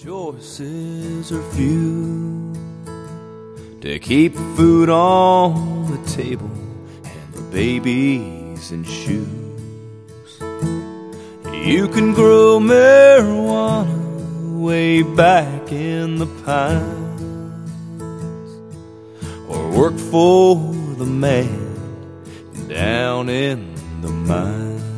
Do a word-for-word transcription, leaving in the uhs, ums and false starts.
choices are few to keep food on the table and the babies in shoes. You can grow marijuana way back in the pines, or work for the man down in the mines.